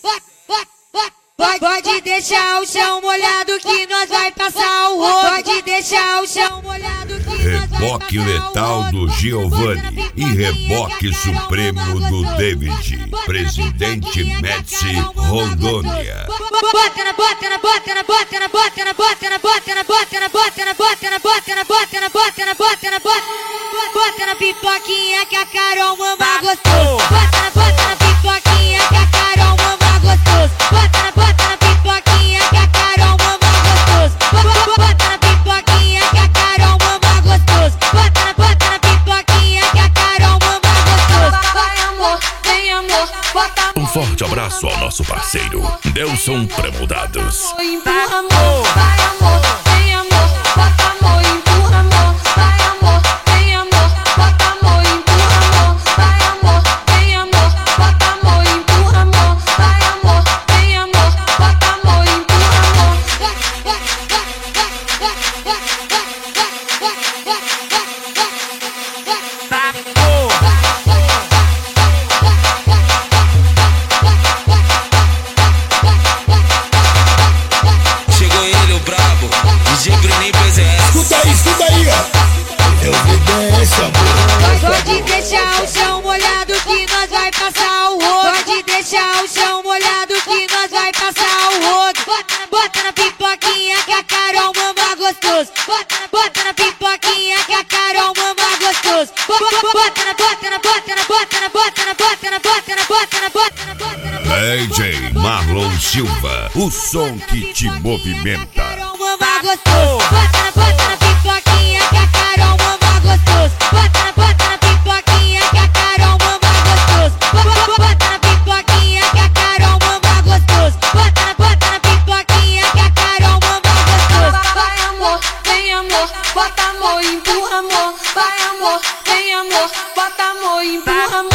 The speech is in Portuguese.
Pode deixar o chão molhado que nós vai passar o rodo. Pode deixar o chão molhado que nós vai Reboque letal do Giovanni e reboque supremo do David. Presidente Médici, Rondônia. Bota na bota na bota na bota na bota na bota na bota na bota na bota na bota na bota na bota na bota na bota na bota. Bota na pipoquinha que a Carol mama gostoso. Bota na pipoquinha que a Carol mama gostoso. Bota na pipoquinha que a Carol mama gostoso. Bota na pipoquinha que a Carol mama gostoso. Bota na pipoquinha que a Carol mama gostoso. Vai amor, vem amor, bota amor. Um forte abraço ao nosso parceiro, Delson Premudados. Empurra amor, vai amor, vem amor, bota amor, empurra amor, vai amor, vem amor, bota amor, empurra amor, vai amor, vem amor, bota amor, empurra amor, vai amor, vem amor, bota amor, empurra amor. Chegou ele, o brabo, DJ Bruninho PZS. Escuta aí, ó. Eu obedece, amor. Pode deixar o chão molhado que nós vai passar o rodo. Pode deixar o chão molhado que nós vai passar o rodo. Bota na pipoquinha que a Carol mama gostoso. Bota na pipoquinha que a Carol mama gostoso. Bota na bota na bota na bota na bota na bota na bota na bota na bota na bota na bota. DJ Marlon Silva, o som que te movimenta. Carol mama gostoso. Bota na pipoquinha que a Carol mama gostoso. Bota na pipoquinha que a Carol mama gostoso. Bota na pipoquinha que a Carol mama gostoso. Bota na pipoquinha que a Carol mama gostoso. Vai amor, vem amor, bota amor, empurra amor, vai amor, vem amor, bota amor, empurra amor.